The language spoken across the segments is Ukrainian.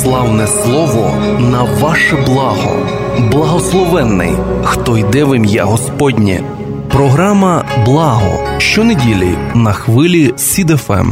славне слово на ваше благо. Благословенний, хто йде в ім'я Господнє. Програма «Благо» щонеділі на хвилі Сід ФМ.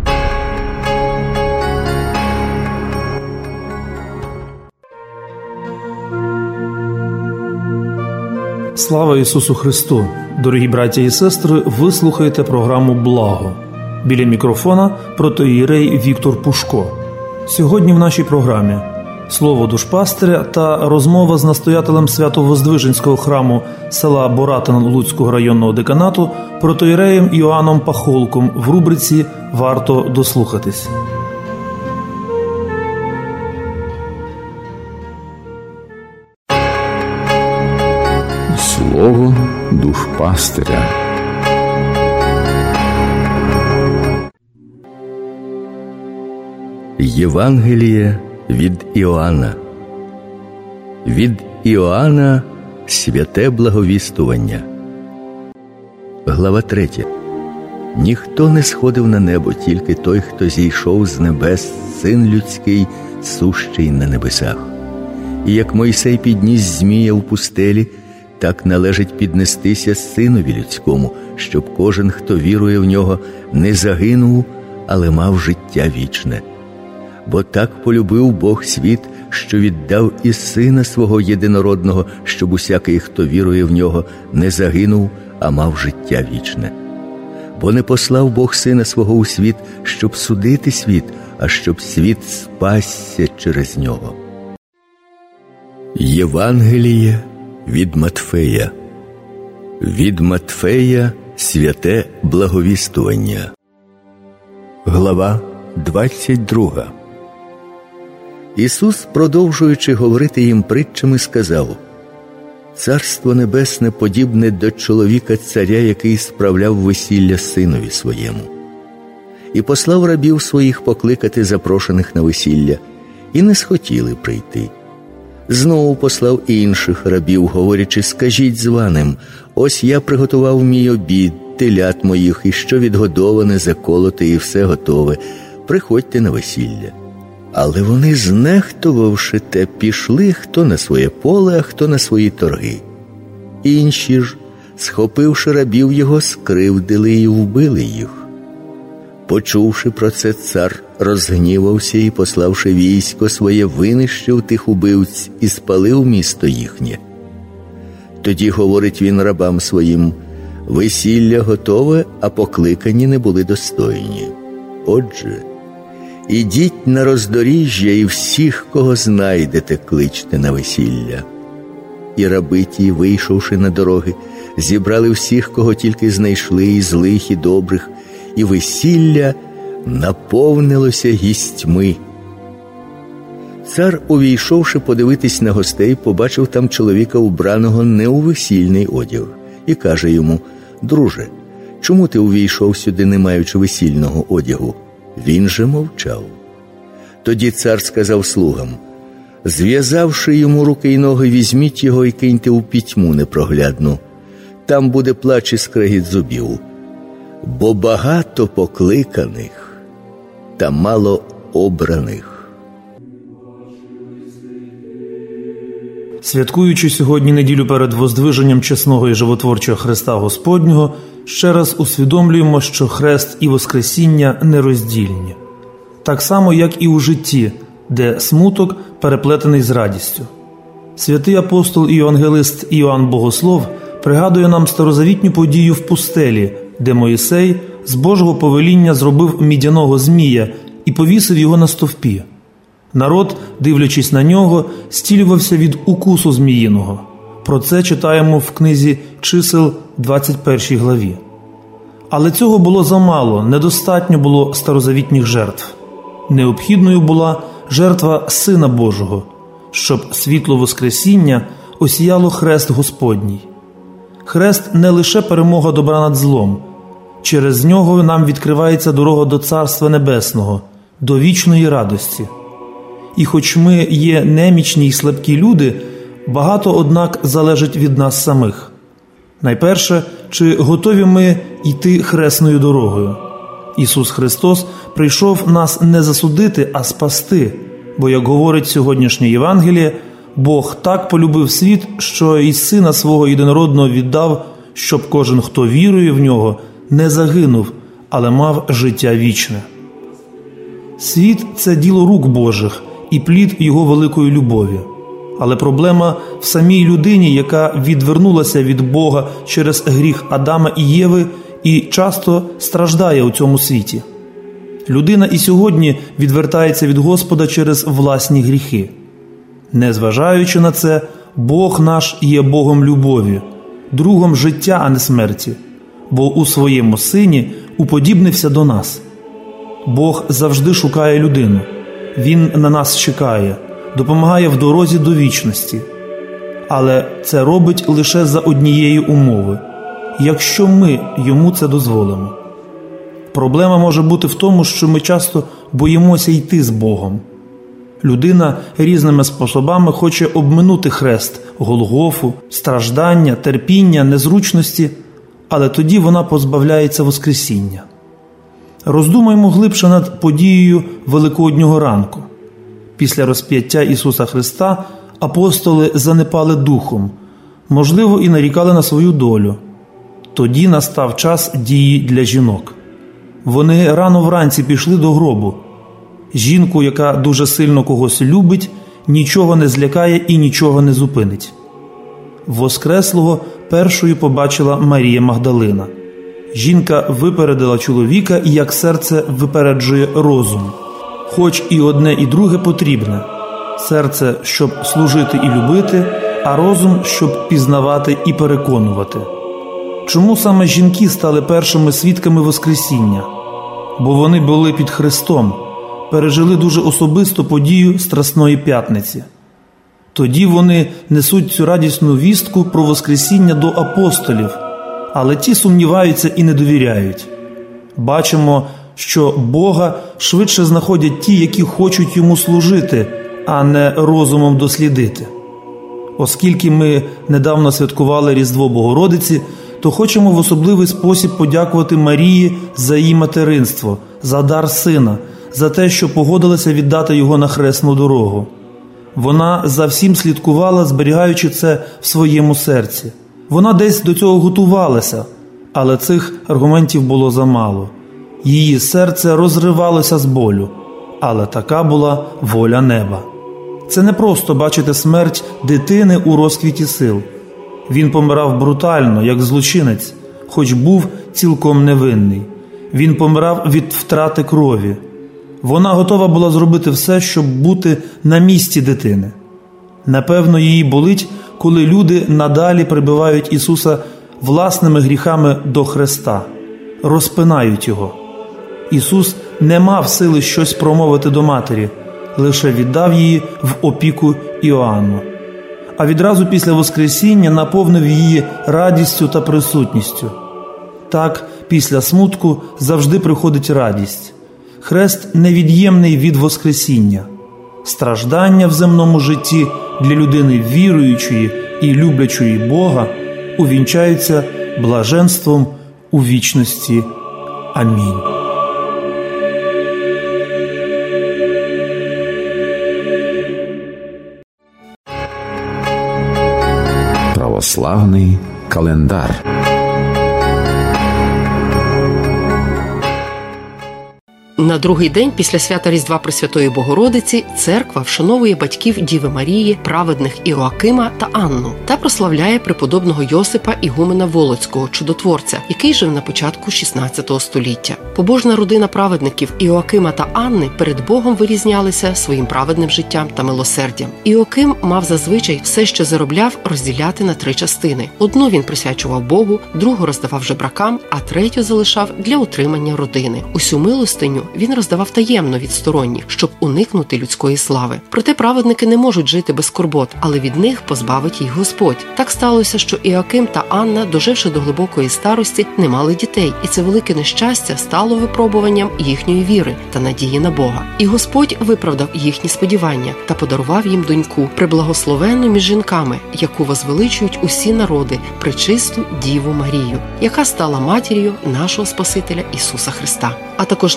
Слава Ісусу Христу! Дорогі браті і сестри, ви слухаєте програму «Благо». Біля мікрофона протоієрей Віктор Пушко. Сьогодні в нашій програмі слово душпастиря та розмова з настоятелем Свято-Воздвиженського храму села Боратин Луцького районного деканату протоієреєм Іоанном Пахолком в рубриці «Варто дослухатись». Слово душпастиря. Євангеліє від Іоанна. Від Іоанна святе благовістування. Глава 3. Ніхто не сходив на небо, тільки той, хто зійшов з небес, Син людський, сущий на небесах. І як Мойсей підніс змія в пустелі, так належить піднестися Синові людському, щоб кожен, хто вірує в нього, не загинув, але мав життя вічне. Бо так полюбив Бог світ, що віддав і Сина Свого єдинородного, щоб усякий, хто вірує в нього, не загинув, а мав життя вічне. Бо не послав Бог Сина Свого у світ, щоб судити світ, а щоб світ спасся через нього. Євангеліє від Матфея. Від Матфея святе благовістування. Глава 22. Ісус, продовжуючи говорити їм притчами, сказав: «Царство небесне подібне до чоловіка-царя, який справляв весілля синові своєму. І послав рабів своїх покликати запрошених на весілля, і не схотіли прийти. Знову послав інших рабів, говорячи: скажіть званим: ось я приготував мій обід, телят моїх, і що відгодоване, заколоте, і все готове. Приходьте на весілля. Але вони, знехтувавши те, пішли хто на своє поле, а хто на свої торги. Інші ж, схопивши рабів його, скривдили і вбили їх. Почувши про це, цар розгнівався і, пославши військо своє, винищив тих убивць і спалив місто їхнє. Тоді говорить він рабам своїм: весілля готове, а покликані не були достойні. Отже, ідіть на роздоріжжя і всіх, кого знайдете, кличте на весілля. І раби ті, вийшовши на дороги, зібрали всіх, кого тільки знайшли, і злих, і добрих, і весілля наповнилося гістьми. Цар, увійшовши подивитись на гостей, побачив там чоловіка, убраного не у весільний одяг, і каже йому: друже, чому ти увійшов сюди, не маючи весільного одягу? Він же мовчав. Тоді цар сказав слугам: зв'язавши йому руки й ноги, візьміть його і киньте у пітьму непроглядну. Там буде плач і скрегіт зубів. Бо багато покликаних та мало обраних. Святкуючи сьогодні неділю перед воздвиженням чесного і животворчого Христа Господнього, ще раз усвідомлюємо, що хрест і воскресіння нероздільні. Так само, як і у житті, де смуток переплетений з радістю. Святий апостол і євангелист Іоанн Богослов пригадує нам старозавітню подію в пустелі, де Мойсей з Божого повеління зробив мідяного змія і повісив його на стовпі. Народ, дивлячись на нього, зцілювався від укусу зміїного. Про це читаємо в книзі Чисел 21 главі. Але цього було замало, недостатньо було старозавітніх жертв. Необхідною була жертва Сина Божого, щоб світло Воскресіння осіяло хрест Господній. Хрест не лише перемога добра над злом. Через нього нам відкривається дорога до Царства Небесного, до вічної радості. І хоч ми є немічні й слабкі люди, багато, однак, залежить від нас самих. Найперше, чи готові ми йти хресною дорогою? Ісус Христос прийшов нас не засудити, а спасти, Бо, як говорить сьогоднішнє Євангеліє, Бог так полюбив світ, що і Сина Свого єдинородного віддав, щоб кожен, хто вірує в Нього, не загинув, але мав життя вічне. Світ – це діло рук Божих і плід Його великої любові. Але проблема в самій людині, яка відвернулася від Бога через гріх Адама і Єви і часто страждає у цьому світі. Людина і сьогодні відвертається від Господа через власні гріхи. Незважаючи на це, Бог наш є Богом любові, другом життя, а не смерті, бо у своєму Сині уподібнився до нас. Бог завжди шукає людину. Він на нас чекає, допомагає в дорозі до вічності. Але це робить лише за однієї умови – якщо ми йому це дозволимо. Проблема може бути в тому, що ми часто боїмося йти з Богом. Людина різними способами хоче обминути хрест, Голгофу, страждання, терпіння, незручності, але тоді вона позбавляється Воскресіння. Роздумаймо глибше над подією Великоднього ранку. Після розп'яття Ісуса Христа апостоли занепали духом, можливо, і нарікали на свою долю. Тоді настав час дії для жінок. Вони рано вранці пішли до гробу. Жінку, яка дуже сильно когось любить, нічого не злякає і нічого не зупинить. Воскреслого першою побачила Марія Магдалина. Жінка випередила чоловіка, як серце випереджує розум. Хоч і одне, і друге потрібне. Серце, щоб служити і любити, а розум, щоб пізнавати і переконувати. Чому саме жінки стали першими свідками Воскресіння? Бо вони були під Христом, пережили дуже особисту подію Страсної П'ятниці. Тоді вони несуть цю радісну вістку про Воскресіння до апостолів, але ті сумніваються і не довіряють. Бачимо, що Бога швидше знаходять ті, які хочуть Йому служити, а не розумом дослідити. Оскільки ми недавно святкували Різдво Богородиці, то хочемо в особливий спосіб подякувати Марії за її материнство, за дар сина, за те, що погодилася віддати його на хресну дорогу. Вона за всім слідкувала, зберігаючи це в своєму серці. Вона десь до цього готувалася, але цих аргументів було замало. Її серце розривалося з болю, але така була воля неба. Це не просто бачити смерть дитини у розквіті сил. Він помирав брутально, як злочинець, хоч був цілком невинний. Він помирав від втрати крові. Вона готова була зробити все, щоб бути на місці дитини. Напевно, її болить, коли люди надалі прибивають Ісуса власними гріхами до хреста, розпинають Його. Ісус не мав сили щось промовити до матері, лише віддав її в опіку Іоанну. А відразу після Воскресіння наповнив її радістю та присутністю. Так, після смутку завжди приходить радість. Хрест невід'ємний від Воскресіння. Страждання в земному житті для людини віруючої і люблячої Бога увінчаються блаженством у вічності. Амінь. Православний календар. На другий день після свята Різдва Пресвятої Богородиці церква вшановує батьків Діви Марії, праведних Іоакима та Анну, та прославляє преподобного Йосипа Ігумена Волоцького, чудотворця, який жив на початку XVI століття. Побожна родина праведників Іоакима та Анни перед Богом вирізнялися своїм праведним життям та милосердям. Іоаким мав зазвичай все, що заробляв, розділяти на 3 частини. Одну він присвячував Богу, другу роздавав жебракам, а третю залишав для утримання родини. Усю милостиню він роздавав таємно від сторонніх, щоб уникнути людської слави. Проте праведники не можуть жити без скорбот, але від них позбавить їх Господь. Так сталося, що Іоаким та Анна, доживши до глибокої старості, не мали дітей, і це велике нещастя стало випробуванням їхньої віри та надії на Бога. І Господь виправдав їхні сподівання та подарував їм доньку, преблагословенну між жінками, яку возвеличують усі народи, пречисту Діву Марію, яка стала матір'ю нашого Спасителя Ісуса Христа. А також нині ми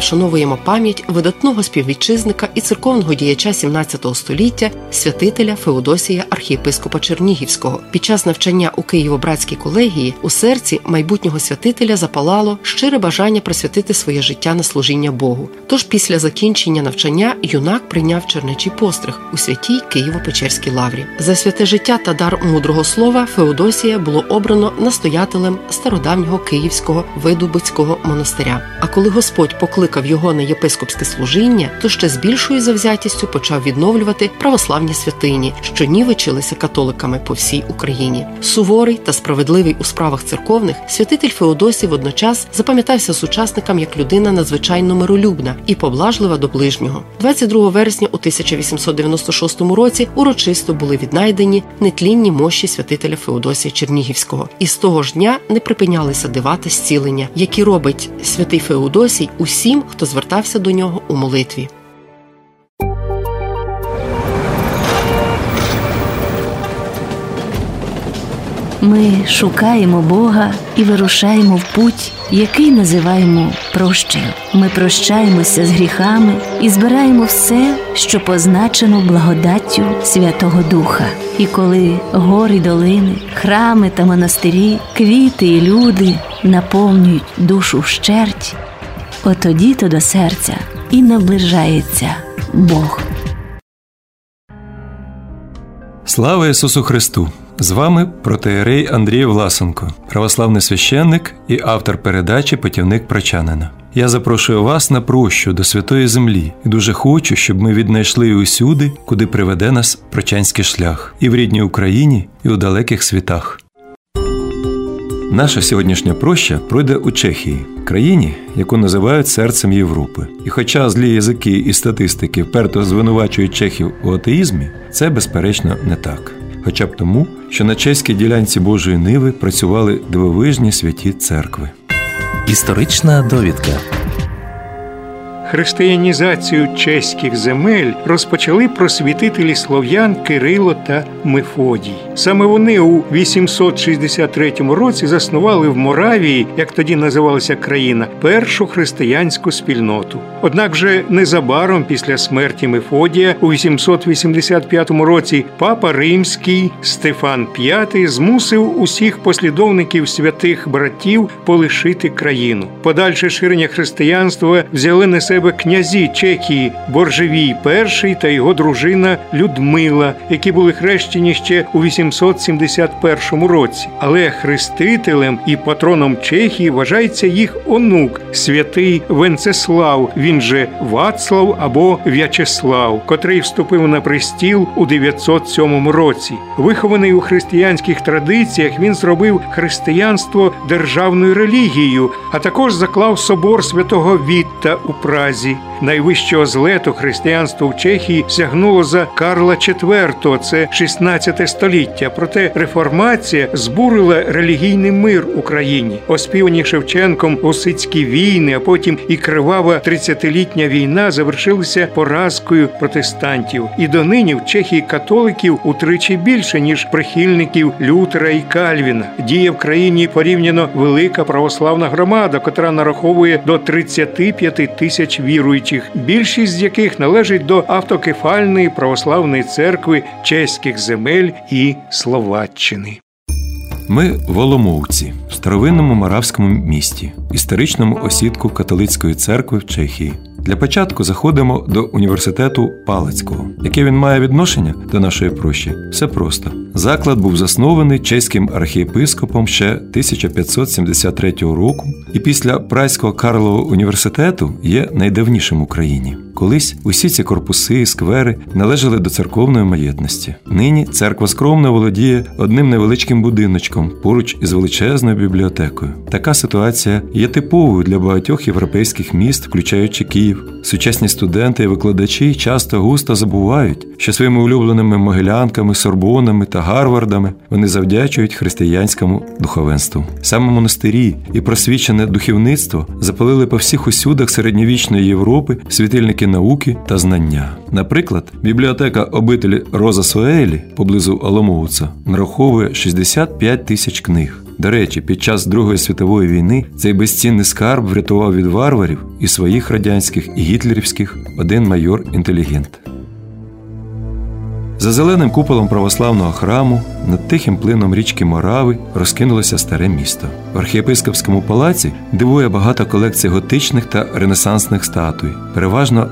вшановуємо пам'ять видатного співвітчизника і церковного діяча 17 століття, святителя Феодосія, архієпископа Чернігівського. Під час навчання у Києво-Братській колегії у серці майбутнього святителя запалало щире бажання присвятити своє життя на служіння Богу. Тож після закінчення навчання юнак прийняв чернечий постриг у святій Києво-Печерській лаврі. За святе життя та дар мудрого слова Феодосія було обрано настоятелем стародавнього Київського Видубицького монастиря. А коли Господь покликав його на єпископське служіння, то ще з більшою завзятістю почав відновлювати православні святині, що нівечилися католиками по всій Україні. Суворий та справедливий у справах церковних, святитель Феодосій водночас запам'ятався сучасникам як людина надзвичайно миролюбна і поблажлива до ближнього. 22 вересня у 1896 році урочисто були віднайдені нетлінні мощі святителя Феодосія Чернігівського. І з того ж дня не припинялися дива та зцілення, які робить святий Феодосій усім, хто звертався до нього у молитві. Ми шукаємо Бога і вирушаємо в путь, який називаємо прощею. Ми прощаємося з гріхами і збираємо все, що позначено благодаттю Святого Духа. І коли гори й долини, храми та монастирі, квіти і люди наповнюють душу вщерть, отоді-то до серця і наближається Бог. Слава Ісусу Христу! З вами протоієрей Андрій Власенко, православний священник і автор передачі «Путівник прочанина». Я запрошую вас на прощу до Святої Землі і дуже хочу, щоб ми віднайшли усюди, куди приведе нас прочанський шлях, і в рідній Україні, і у далеких світах. Наша сьогоднішня проща пройде у Чехії, країні, яку називають серцем Європи. І хоча злі язики і статистики вперто звинувачують чехів у атеїзмі, це, безперечно, не так. Хоча б тому, що на чеській ділянці Божої Ниви працювали дивовижні святі церкви. Історична довідка. Християнізацію чеських земель розпочали просвітителі слов'ян Кирило та Мефодій. Саме вони у 863 році заснували в Моравії, як тоді називалася країна, першу християнську спільноту. Однак вже незабаром після смерті Мефодія у 885 році папа римський Стефан V змусив усіх послідовників святих братів полишити країну. Подальше ширення християнства взяли на себе князі Чехії Боржевій І та його дружина Людмила, які були хрещені ще у 871 році. Але хрестителем і патроном Чехії вважається їх онук, святий Венцеслав, він же Вацлав або В'ячеслав, котрий вступив на престіл у 907 році. Вихований у християнських традиціях, він зробив християнство державною релігією, а також заклав собор святого Вітта у Празі. Найвищого злету християнство в Чехії сягнуло за Карла IV, це 16 століття. Проте реформація збурила релігійний мир у країні. Оспівані Шевченком гусицькі війни, а потім і кривава 30-літня війна завершилися поразкою протестантів. І донині в Чехії католиків утричі більше, ніж прихильників Лютера і Кальвіна. Діє в країні порівняно велика православна громада, котра нараховує до 35 тисяч віруючих, більшість з яких належить до автокефальної православної церкви чеських земель і Словаччини. Ми в Оломовці, в старовинному моравському місті, історичному осідку католицької церкви в Чехії. Для початку заходимо до університету Палацького. Яке він має відношення до нашої прощі? Все просто. Заклад був заснований чеським архієпископом ще 1573 року і після Празького Карлового університету є найдавнішим у країні. Колись усі ці корпуси і сквери належали до церковної маєтності. Нині церква скромно володіє одним невеличким будиночком поруч із величезною бібліотекою. Така ситуація є типовою для багатьох європейських міст, включаючи Київ. Сучасні студенти і викладачі часто густо забувають, що своїми улюбленими Могилянками, Сорбонами та Гарвардами вони завдячують християнському духовенству. Саме монастирі і просвічене духовництво запалили по всіх усюдах середньовічної Європи світильники науки та знання. Наприклад, бібліотека обителі Роза Суейлі поблизу Оломовця нараховує 65 тисяч книг. До речі, під час Другої світової війни цей безцінний скарб врятував від варварів і своїх радянських, і гітлерівських один майор-інтелігент. За зеленим куполом православного храму над тихим плином річки Морави розкинулося старе місто. В архієпископському палаці дивує багата колекція готичних та ренесансних статуй, переважно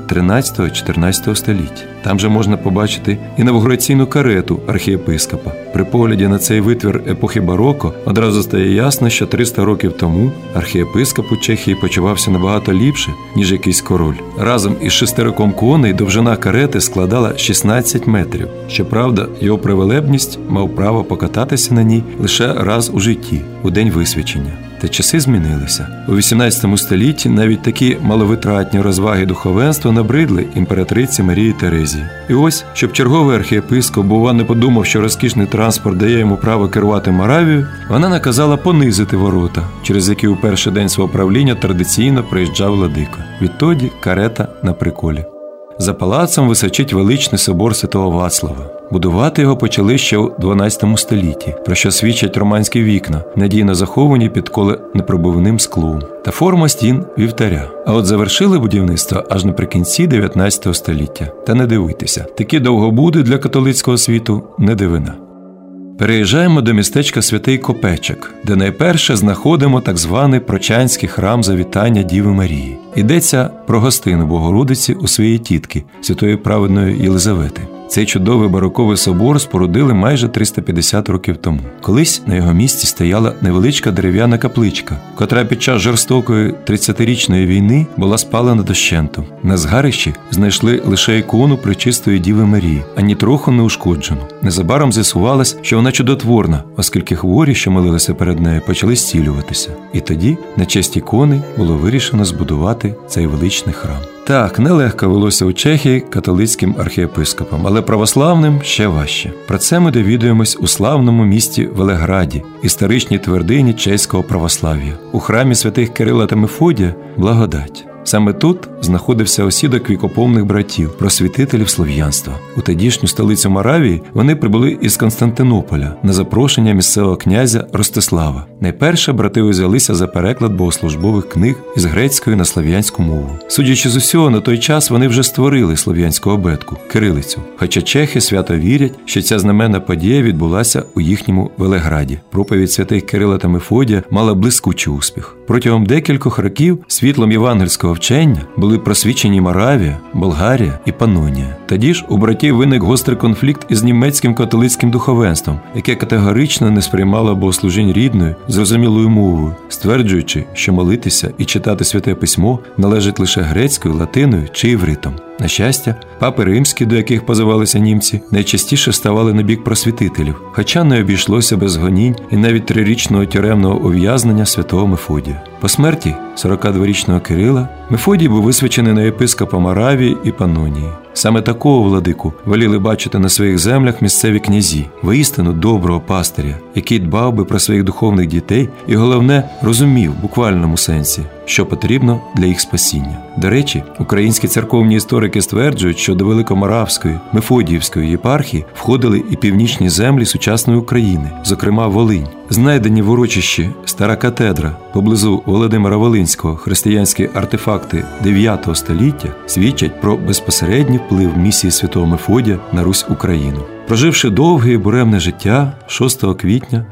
13-14 століть. Там же можна побачити інавгураційну карету архієпископа. При погляді на цей витвір епохи бароко одразу стає ясно, що 300 років тому архієпископ у Чехії почувався набагато ліпше, ніж якийсь король. Разом із шестериком коней довжина карети складала 16 метрів. Щоправда, його привелебність мав право покататися на ній лише раз у житті, у день висвячення. Та часи змінилися. У 18 столітті навіть такі маловитратні розваги духовенства набридли імператриці Марії Терезії. І ось, щоб черговий архієпископ, бува, не подумав, що розкішний транспорт дає йому право керувати Моравією, вона наказала понизити ворота, через які у перший день свого правління традиційно приїжджав владика. Відтоді карета на приколі. За палацом височить величний собор Святого Вацлава. Будувати його почали ще у 12 столітті, про що свідчать романські вікна, надійно заховані під непробивним склом, та форма стін вівтаря. А от завершили будівництво аж наприкінці 19 століття. Та не дивуйтеся, такі довгобуди для католицького світу не дивина. Переїжджаємо до містечка Святий Копечок, де найперше знаходимо так званий Прочанський храм Завітання Діви Марії. Йдеться про гостину Богородиці у своєї тітки, святої праведної Єлизавети. Цей чудовий бароковий собор спорудили майже 350 років тому. Колись на його місці стояла невеличка дерев'яна капличка, котра під час жорстокої 30-річної війни була спалена дощенту. На згарищі знайшли лише ікону Пречистої Діви Марії, ані трохи не ушкоджену. Незабаром з'ясувалось, що вона чудотворна, оскільки хворі, що молилися перед нею, почали зцілюватися. І тоді, на честь ікони, було вирішено збудувати цей величний храм. Так, нелегко велося у Чехії католицьким архієпископам, але православним ще важче. Про це ми довідуємось у славному місті Велеграді, історичній твердині чеського православ'я. У храмі святих Кирила та Мефодія благодать. Саме тут знаходився осідок вікоповних братів, просвітителів слов'янства. У тодішню столицю Моравії вони прибули із Константинополя на запрошення місцевого князя Ростислава. Найперше брати узялися за переклад богослужбових книг із грецької на слов'янську мову. Судячи з усього, на той час вони вже створили слов'янську абетку – кирилицю. Хоча чехи свято вірять, що ця знаменна подія відбулася у їхньому Велеграді. Проповідь святих Кирила та Мефодія мала блискучий успіх. Протягом декількох років світлом євангельського вчення були просвічені Моравія, Болгарія і Панонія. Тоді ж у братів виник гострий конфлікт із німецьким католицьким духовенством, яке категорично не сприймало богослужінь рідною, зрозумілою мовою, стверджуючи, що молитися і читати Святе Письмо належить лише грецькою, латиною чи івритом. На щастя, папи римські, до яких позивалися німці, найчастіше ставали на бік просвітителів, хоча не обійшлося без гонінь і навіть 3-річного тюремного ув'язнення святого Мефодія. По смерті 42-річного Кирила Мефодій був висвячений на єпископа Моравії і Панонії. Саме такого владику воліли бачити на своїх землях місцеві князі, воістину доброго пастиря, який дбав би про своїх духовних дітей і, головне, розумів в буквальному сенсі, що потрібно для їх спасіння. До речі, українські церковні історики стверджують, що до Великоморавської, Мефодіївської єпархії входили і північні землі сучасної України, зокрема Волинь. Знайдені в урочищі Стара Катедра поблизу Володимира Волинського християнські артефакти 9 століття свідчать про безпосередній вплив місії святого Мефодія на Русь-Україну. Проживши довге і буремне життя, 6 квітня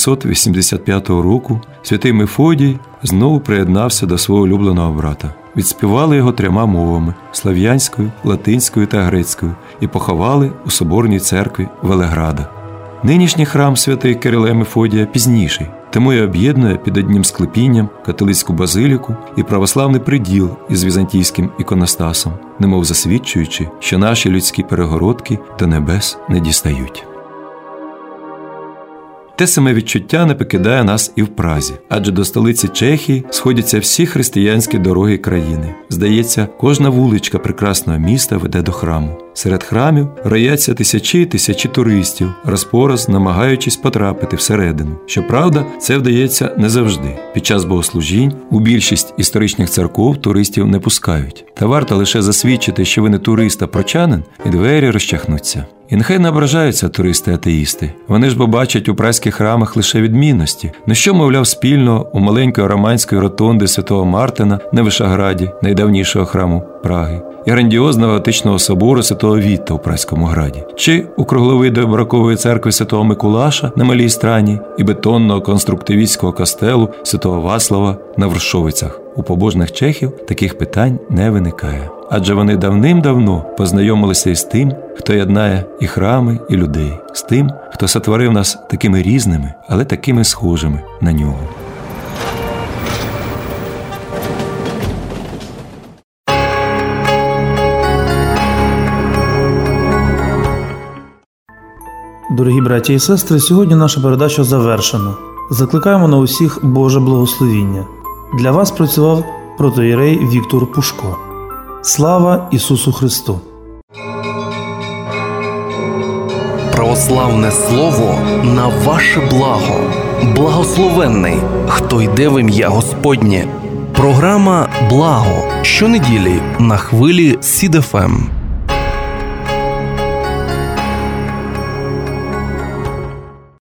885 року святий Мефодій знову приєднався до свого улюбленого брата. Відспівали його 3 мовами – слов'янською, латинською та грецькою і поховали у Соборній церкві Велеграда. Нинішній храм святий Кирила і Мефодія пізніший, тому й об'єднує під одним склепінням католицьку базиліку і православний приділ із візантійським іконостасом, немов засвідчуючи, що наші людські перегородки до небес не дістають. Те саме відчуття не покидає нас і в Празі, адже до столиці Чехії сходяться всі християнські дороги країни. Здається, кожна вуличка прекрасного міста веде до храму. Серед храмів рояться тисячі туристів, раз-пораз намагаючись потрапити всередину. Щоправда, це вдається не завжди. Під час богослужінь у більшість історичних церков туристів не пускають. Та варто лише засвідчити, що ви не турист, а прочанин, і двері розчахнуться. І нехай не ображаються туристи-атеїсти. Вони ж бо бачать у празьких храмах лише відмінності. Ну що, мовляв, спільного у маленької романської ротонди Святого Мартина на Вишеграді, найдавнішого храму Праги, і грандіозного готичного собору Святого Вітта у Празькому граді, чи у кругловидої барокової церкви Святого Микулаша на Малій Страні і бетонного конструктивістського костелу Святого Вацлава на Вршовицях. У побожних чехів таких питань не виникає. Адже вони давним-давно познайомилися із тим, хто єднає і храми, і людей, з тим, хто сотворив нас такими різними, але такими схожими на нього. Дорогі браті і сестри, сьогодні наша передача завершена. Закликаємо на усіх Боже благословіння. Для вас працював протоієрей Віктор Пушко. Слава Ісусу Христу! Православне слово на ваше благо. Благословенний, хто йде в ім'я Господнє. Програма «Благо» щонеділі на хвилі СІД-ФМ.